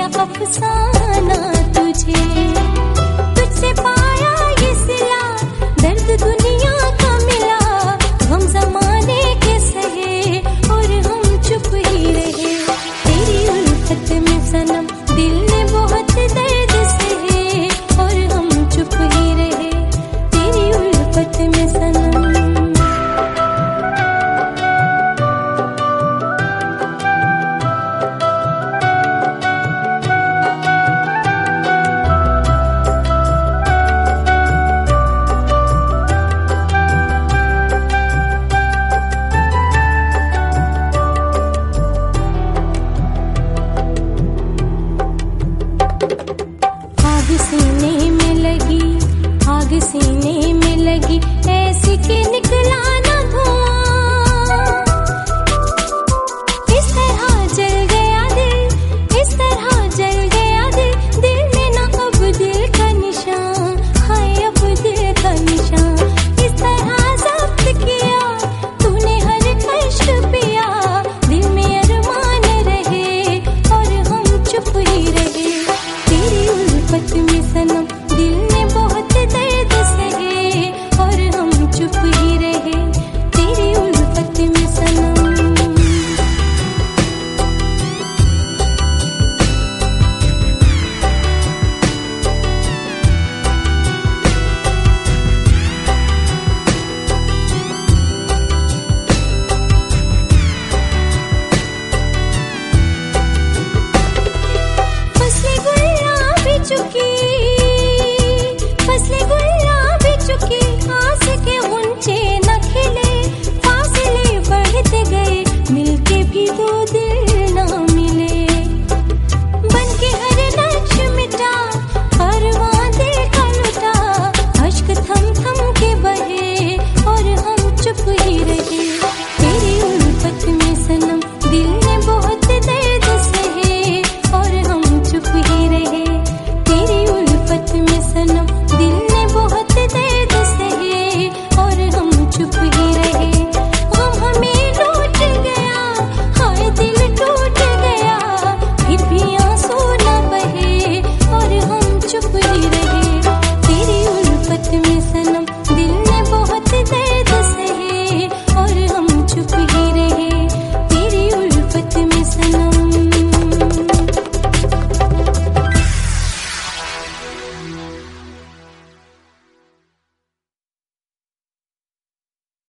अफसाना तुझे, तुझसे पाया ये सिला, दर्द दुनिया का मिला, हम जमाने के सहे और हम चुप ही रहे। तेरी उल्फत में सनम दिल ने बहुत दर्द सहे और हम चुप ही रहे। तेरी उल्फत में सनम सीने में लगी, आग सीने में लगी, ऐसी कि निकला